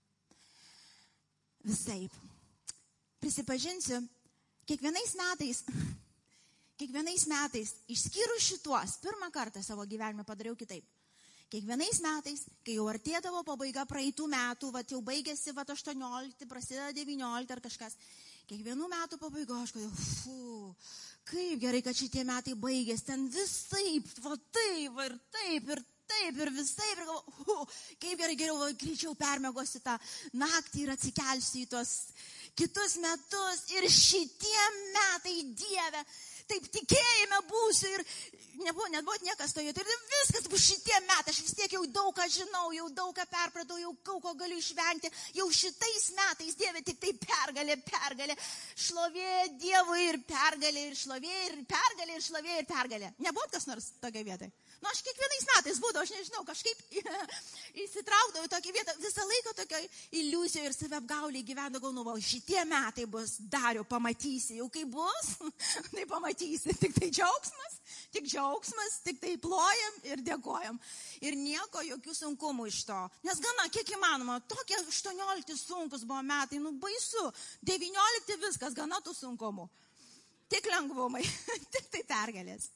Visaip. Prisipažinsiu, kiekvienais metais, kiekvienais metais, išskyrus šituos, pirmą kartą savo gyvenime padariau kitaip. Kiekvienais metais, kai jau artėdavo pabaiga praeitų metų, va jau baigėsi va aštuoniolikti, prasideda devyniolikti ar kažkas. Kiekvienų metų pabaigo aš kodėl, fu, kaip gerai, kad šitie metai baigėsi, ten visaip, va taip, ir taip, ir taip, ir visaip, ir galvo, fu, kaip gerai, geriau, va, greičiau permegosiu tą naktį ir atsikelsiu į tuos kitus metus ir šitie metai, Dieve, taip tikėjime būsiu ir nebuvo, net buvo niekas toje. Ir viskas bus šitie metai. Aš vis tiek jau daug ką žinau, jau daug ką perpratau, jau daug ko galiu išvengti. Jau šitais metais, Dieve, tik tai pergalė, pergalė. Šlovė Dievui ir pergalė, ir šlovė, ir pergalė, ir šlovė, ir pergalė. Nebuvo kas nors tokia vietoje. Nu, aš kiekvienais metais būdavau, aš nežinau, kažkaip įsitraukdavau į tokią vietą, visą laiką tokio iliuzijoje ir save apgauliai gyvendavau, galvojau, šitie metai bus, Dariau, pamatysi, jau kaip bus, tai pamatysi, tik tai džiaugsmas, tik džiaugsmas, tik tai plojam ir dėkojam. Ir nieko, jokių sunkumų iš to. Nes gana, kiek įmanoma, tokie aštuoniolikti sunkus buvo metai, nu baisu, devyniolikti viskas, gana tų sunkumų. Tik lengvumai, tik tai pergalės.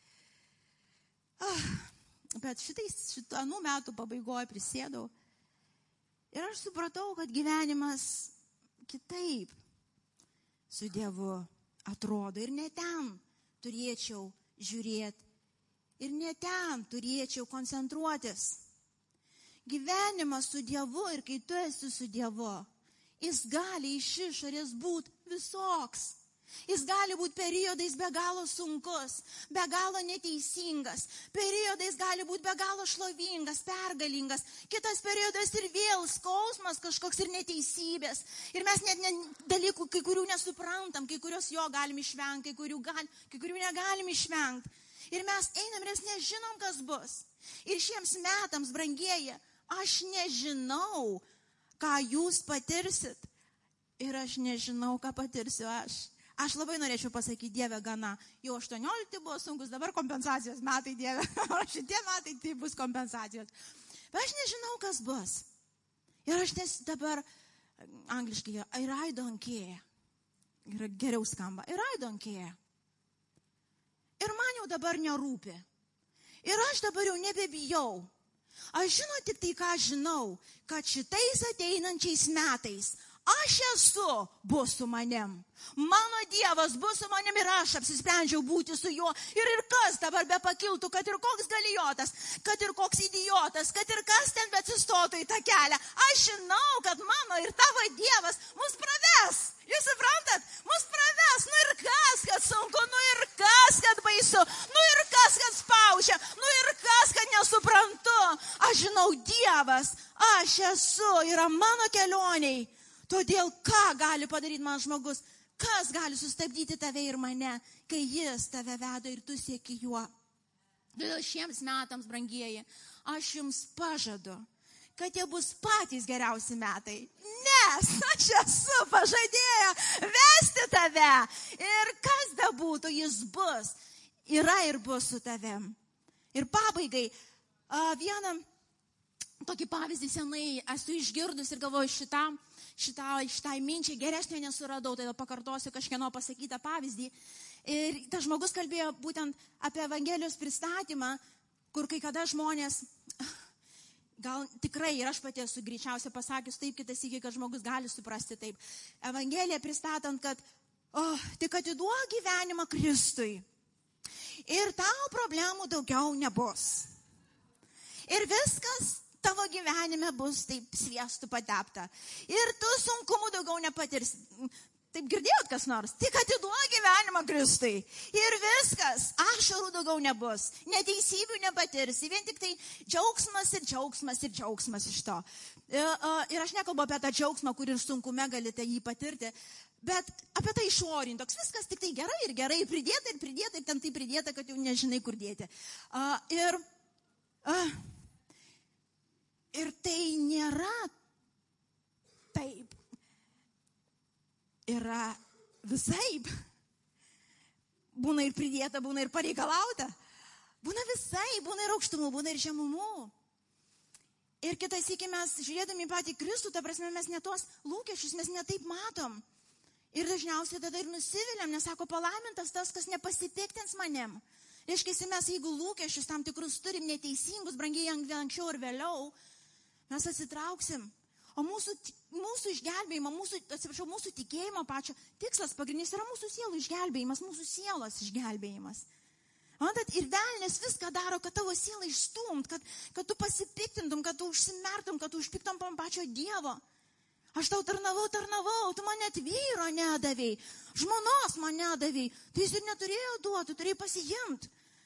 Ah, bet šitais, šitą anų metų pabaigoje prisėdau ir aš supratau, kad gyvenimas kitaip su Dievu atrodo ir ne ten turėčiau žiūrėti ir ne ten turėčiau koncentruotis. Gyvenimas su Dievu ir kai tu esi su Dievu, jis gali iš išorės būti visoks. Jis gali būti periodais be galo sunkus, be galo neteisingas, periodais gali būti be galo šlovingas, pergalingas, kitas periodas ir vėl skausmas kažkoks ir neteisybės. Ir mes net ne, dalykų, kai kurių nesuprantam, kai kurios jo galim išvengti, kai kurių, gal, kai kurių negalim išvengti. Ir mes einam ir mes nežinom, kas bus. Ir šiems metams, brangieji, aš nežinau, ką jūs patirsit. Ir aš nežinau, ką patirsiu aš. aš labai norėčiau pasakyti, Dieve, gana. Jau aštuoniolikti buvo sunkus, dabar kompensacijos metai, Dieve. O šitie metai tai bus kompensacijos. Bet aš nežinau, kas bus. Ir aš nes dabar, angliškai, I don't care. Ir geriau skamba. Ir I don't care. Ir man jau dabar nerūpi. Ir aš dabar jau nebebijau. Aš žinau tik tai, ką žinau, kad šitais ateinančiais metais aš esu, bus su manim. Mano Dievas bus su manim ir aš apsisprendžiau būti su juo. Ir ir kas dabar be pakiltų, kad ir koks galijotas, kad ir koks idiotas, kad ir kas ten beatsistotų į tą kelią. Aš žinau, kad mano ir tavo Dievas mus praves. Jūs suprantat? Mus praves. Nu ir kas, kad sunku, nu ir kas, kad baisu, nu ir kas, kad spaudžia, nu ir kas, kad nesuprantu. Aš žinau, Dievas, aš esu, yra mano kelioniai. Todėl ką gali padaryti man žmogus? Kas gali sustabdyti tave ir mane, kai jis tave veda ir tu sieki juo? Todėl šiems metams, brangieji, aš jums pažadu, kad jie bus patys geriausi metai. Nes aš esu pažadėję vesti tave. Ir kas bebūtų, jis bus. Yra ir bus su tavim. Ir pabaigai, vieną tokį pavyzdį senai esu išgirdus ir galvoju šitam, šitai, šitai minčiai geresnio nesuradau, tai pakartosiu kažkieno pasakytą pavyzdį. Ir tas žmogus kalbėjo būtent apie Evangelijos pristatymą, kur kai kada žmonės, gal tikrai ir aš pati esu greičiausiai pasakius taip, kitas iki, kad žmogus gali suprasti taip. Evangeliją pristatant, kad oh, tik atiduok gyvenimą Kristui ir tau problemų daugiau nebus. Ir viskas tavo gyvenime bus taip sviestų patepta. Ir tu sunkumų daugiau nepatirsi. Taip girdėjot kas nors? Tik atiduok gyvenimą Kristui. Ir viskas. Ašarų daugiau nebus. Neteisybių nepatirsi. Vien tik tai džiaugsmas ir džiaugsmas ir džiaugsmas iš to. Ir aš nekalbu apie tą džiaugsmą, kur ir sunkume galite jį patirti. Bet apie tai išorinti. Toks viskas tik tai gerai ir gerai. Pridėta ir pridėta ir ten tai pridėta, kad jau nežinai kur dėti. Ir... Ir tai nėra taip. Yra visaip. Būna ir pridėta, būna ir pareikalauta. Būna visai, būna ir aukštumų, būna ir žemumų. Ir kitais iki mes, žiūrėdami patį Kristų, ta prasme, mes ne tos lūkesčius, mes ne taip matom. Ir dažniausiai tada ir nusiviliam, nes sako, palaimintas tas, kas nepasipiktins manim. Reiškia, mes jeigu lūkesčius tam tikrus turim neteisingus, brangiai anksčiau ir vėliau, mes atsitrauksim. O mūsų, mūsų išgelbėjimo, mūsų, atsiprašau, mūsų tikėjimo pačio tikslas pagrindinis yra mūsų sielų išgelbėjimas, mūsų sielos išgelbėjimas. Matot, ir velnės viską daro, kad tavo sielą išstumt, kad, kad tu pasipiktintum, kad tu užsimertum, kad tu užpiktum pam pačio Dievo. Aš tau tarnavau, tarnavau, tu man net vyro nedavei, žmonos man nedavei, tai jis ir neturėjo duoti, tu turėjai pasiimt.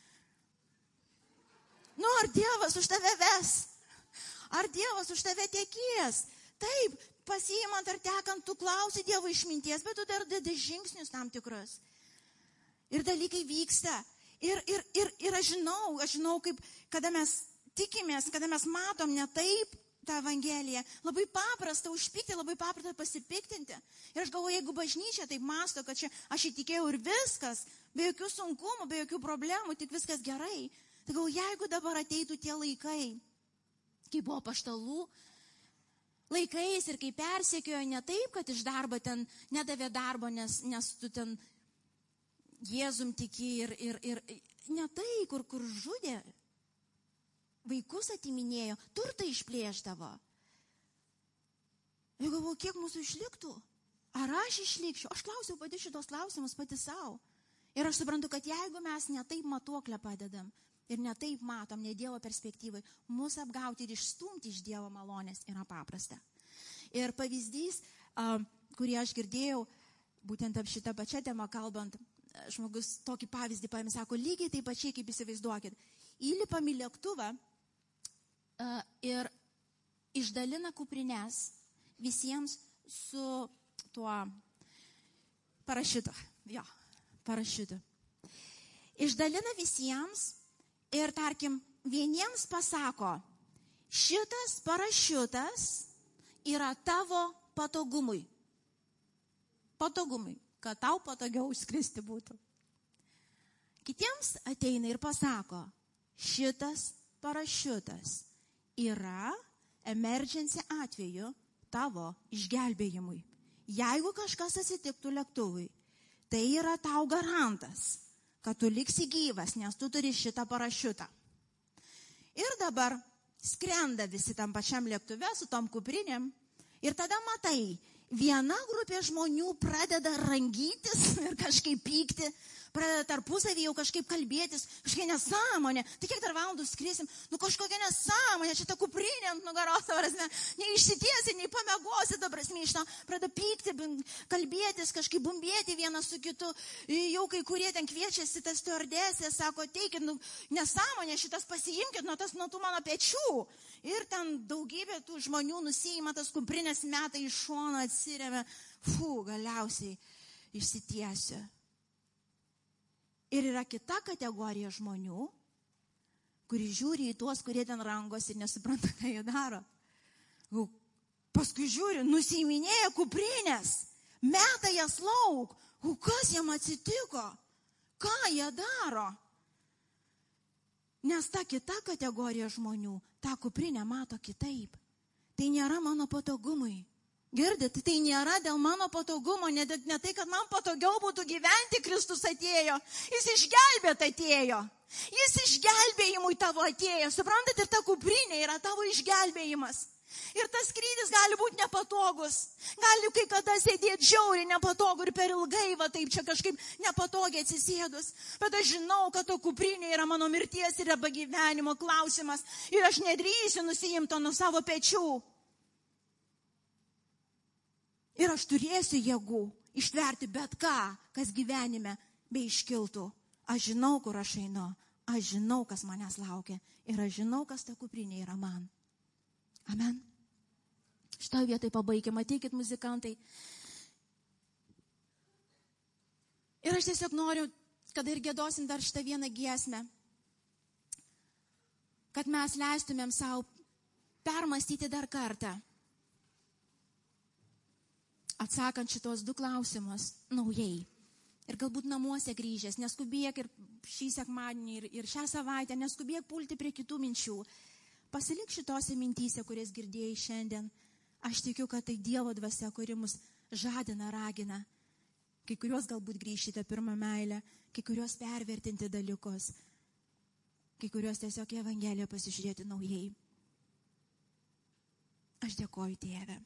Nu, ar Dievas už tave ves? Ar Dievas už tave tekės? Taip, pasiimant ar tekant, tu klausi Dievo išminties, bet tu dar dedi žingsnius tam tikrus. Ir dalykai vyksta. Ir, ir, ir, ir aš žinau, aš žinau, kaip, kada mes tikimės, kada mes matom ne taip tą Evangeliją, labai paprasta užpykti, labai paprasta pasipiktinti. Ir aš galvoju, jeigu bažnyčia taip masto, kad čia aš įtikėjau ir viskas, be jokių sunkumų, be jokių problemų, tik viskas gerai. Tai galvoju, jeigu dabar ateitų tie laikai, kai buvo apaštalų laikais ir kai persekiojo ne taip, kad iš darbo ten nedavė darbo, nes, nes tu ten Jėzum tiki ir, ir, ir ne tai, kur, kur žudė, vaikus atiminėjo, turtą išplėždavo. Ir galvoju, kiek mūsų išliktų? Ar aš išlikščiau? Aš klausiau pati šitos klausimus pati savo. Ir aš suprantu, kad jeigu mes ne taip matuoklę padedam, ir ne taip matom, ne Dievo perspektyvai, mus apgauti ir išstumti iš Dievo malonės yra paprasta. Ir pavyzdys, kurį aš girdėjau, būtent ap šitą pačią temą kalbant, žmogus tokį pavyzdį paėmė, sako, lygiai taip pačiai, kaip įsivaizduokit. Įlipam į lėktuvą ir išdalina kuprines visiems su tuo parašiutu. Jo, parašiutu. Išdalina visiems. Ir, tarkim, vieniems pasako, šitas parašiutas yra tavo patogumui. Patogumui. kad tau patogiau išskristi būtų. Kitiems ateina ir pasako, šitas parašiutas yra emergency atveju tavo išgelbėjimui. Jeigu kažkas atsitiktų lėktuvui, tai yra tau garantas, kad tu liksi gyvas, nes tu turi šitą parašiutą. Ir dabar skrenda visi tam pačiam lėktuve su tom kuprinėm ir tada matai, viena grupė žmonių pradeda rangytis ir kažkaip pykti, pradeda tarpusavį jau kažkaip kalbėtis, kažkokia nesąmonė, tai kiek dar valandų skrisim, nu kažkokia nesąmonė, čia ta kuprinė ant nugaros, prasme, neišsitiesi, nei pamegosi, ta prasme, iš to pradeda pykti, kalbėtis, kažkaip bumbėti vienas su kitu, jau kai kurie ten kviečiasi tas stewardesės, sako, teikit, nu, nesąmonė, šitas pasiimkit nuo, tas, nuo tų mano pečių. Ir ten daugybė tų žmonių nusiima tas kuprinės, meta iš šono, atsiremia, fu, galiausiai išsitiesiu. Ir yra kita kategorija žmonių, kuri žiūri į tuos, kurie ten rangosi ir nesupranta, ką jie daro. Paskui žiūri, nusiiminėja kuprinės, meta jas lauk. Kas jam atsitiko? Ką jie daro? Nes ta kita kategorija žmonių tą kuprinę mato kitaip. Tai nėra mano patogumui. Girdit, tai nėra dėl mano patogumo, ne, ne tai, kad man patogiau būtų gyventi, Kristus atėjo. Jis išgelbėt atėjo. Jis išgelbėjimui tavo atėjo. Suprantat, ir ta kuprinė yra tavo išgelbėjimas. Ir tas skrydis gali būti nepatogus. Gali kai kada sėdėti žiauriai nepatogu ir per ilgai, va taip čia kažkaip nepatogiai atsisėdus. Bet aš žinau, kad to kuprinė yra mano mirties ir arba gyvenimo klausimas. Ir aš nedrįsiu nusiimti to nuo savo pečių. Ir aš turėsiu jėgų ištverti bet ką, kas gyvenime bei iškiltų. Aš žinau, kur aš einu. Aš žinau, kas manęs laukia. Ir aš žinau, kas ta kuprinė yra man. Amen. Šitoj vietoj pabaigime. Ateikit, muzikantai. Ir aš tiesiog noriu, kad ir gėdosim dar šitą vieną giesmę, kad mes leistumėm savo permastyti dar kartą, atsakant šitos du klausimus naujai. Ir galbūt namuose grįžęs, neskubėk ir šį sekmadienį, ir, ir šią savaitę, neskubėk pulti prie kitų minčių. Pasilik šitose mintyse, kurias girdėjai šiandien. Aš tikiu, kad tai Dievo dvasia, kuri mus žadina, ragina. Kai kuriuos galbūt grįžite pirmą meilę, kai kuriuos pervertinti dalykus, kai kuriuos tiesiog į Evangeliją pasižiūrėti naujai. Aš dėkoju, Tėve.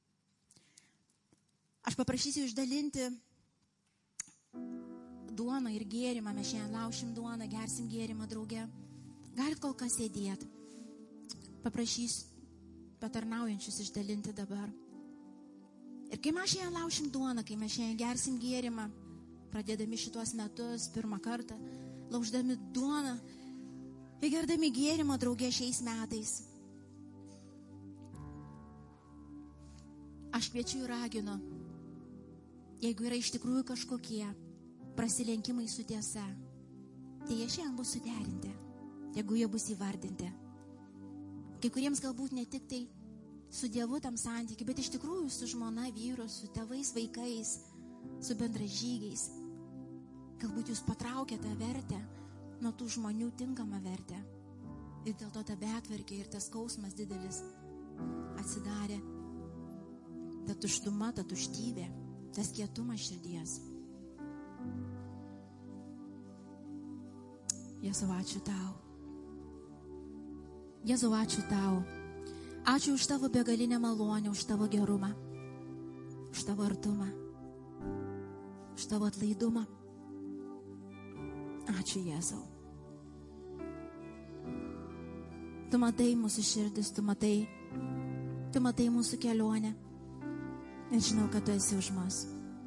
Aš paprašysiu išdalinti duoną ir gėrimą. Mes šiandien laušim duoną, gersim gėrimą drauge. Galit kol kas sėdėti. Paprašysiu patarnaujančius išdalinti dabar. Ir kai mes šiandien laušim duoną, kai mes šiandien gersim gėrimą, pradėdami šitos metus pirmą kartą, lauždami duoną ir gerdami gėrimą drauge šiais metais, aš kviečiu ir raginu, jeigu yra iš tikrųjų kažkokie prasilenkimai su tiesa, tai jie šiandien bus suderinti, jeigu jie bus įvardinti. Kai kuriems galbūt ne tik tai su Dievu tam santykiu, bet iš tikrųjų su žmona, vyru, su tėvais, vaikais, su bendražygiais. Galbūt jūs patraukė tą vertę nuo tų žmonių tinkamą vertę. Ir dėl to ta betvarkė ir tas skausmas didelis atsidarė. Ta tuštuma, ta tuštybė, tas kietumas širdies. Jėzau, ačiū tau. Jėzau, ačiū tau. Ačiū už tavo begalinę malonę, už tavo gerumą, už tavo artumą, už tavo atlaidumą. Ačiū, Jėzau. Tu matai mūsų širdis, tu matai, tu matai mūsų kelionę. Ir žinau, kad tu esi už mus.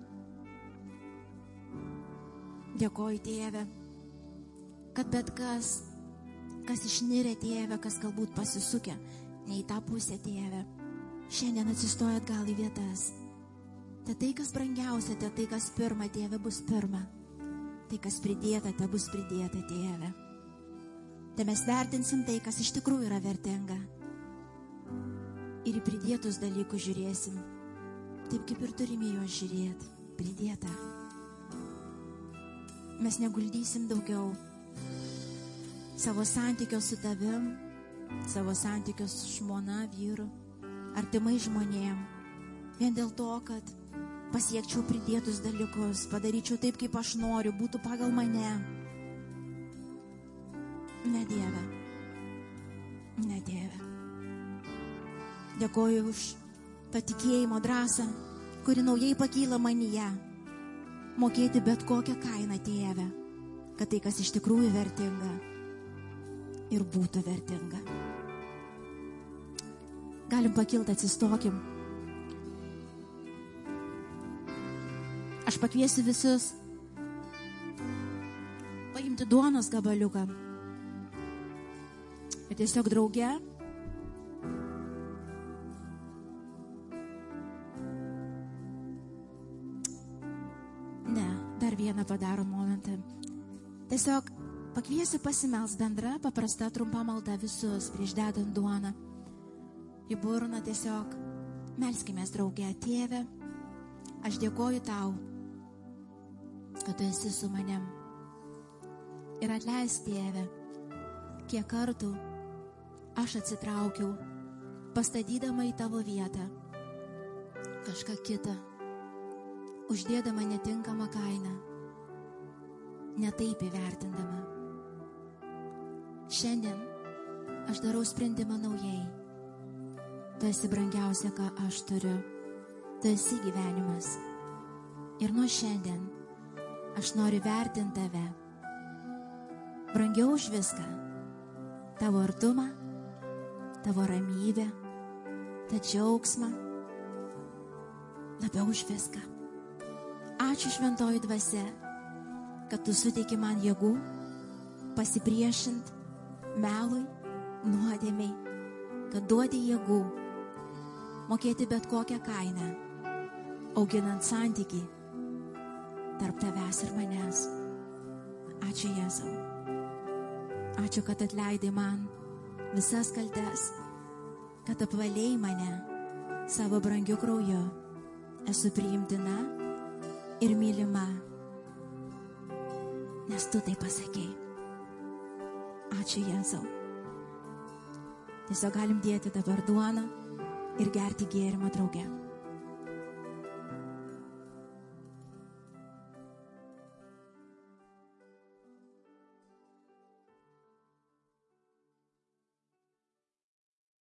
Dėkoju, Tėve, kad bet kas, kas išnirė, Tėve, kas galbūt pasisukę, ne į tą pusę, Tėve, šiandien atsistoja atgal į vietas. Tai tai, kas brangiausia, tai tai, kas pirma, Tėve, bus pirma. Tai, kas pridėta, tai bus pridėta, Tėve. Tai mes vertinsim tai, kas iš tikrųjų yra vertinga. Ir į pridėtus dalykus žiūrėsim, taip kaip ir turime juos žiūrėti, pridėta. Mes neguldysim daugiau savo santykio su tavim, savo santykio su žmona, vyru, artimai žmonėm, vien dėl to, kad pasiekčiau pridėtus dalykus, padaryčiau taip, kaip aš noriu, būtų pagal mane. Ne Dieve, ne Dieve. Dėkoju už tą tikėjimo drąsą, kuri naujai pakyla manyje, mokėti bet kokią kainą, Tėve, kad tai, kas iš tikrųjų vertinga, ir būtų vertinga. Galim pakilti, atsistokim. Aš pakviesiu visus paimti duonos gabaliuką ir tiesiog drauge ne, dar vieną padarom momentą. Tiesiog pakviesiu pasimels bendra, paprasta, trumpa malda visus prieš dedant duoną į burną. Tiesiog melskimės drauge. Tėve, aš dėkoju tau, kad tu esi su manim. Ir atleisk, Tėve, kiek kartų aš atsitraukiau, pastatydama į tavo vietą kažką kitą, uždėdama netinkamą kainą, netaip įvertindama. Šiandien aš darau sprendimą naujai. Tu esi brangiausia, ką aš turiu. Tu esi gyvenimas. Ir nuo šiandien aš noriu vertinti tave brangiau už viską. Tavo artumą, tavo ramybę, tą džiaugsmą, labiau už viską. Ačiū, šventoji dvasia, kad tu suteiki man jėgų pasipriešint melui, nuodėmei, kad duodi jėgų mokėti bet kokią kainą, auginant santykį tarp tavęs ir manęs. Ačiū, Jėzau. Ačiū, kad atleidai man visas kaltes, kad apvalėjai mane savo brangiu krauju. Esu priimtina ir mylima, nes tu tai pasakei. Ačiū, Jėzau. Tiesiog galim dėti dabar duoną ir gerti gėrimą drauge.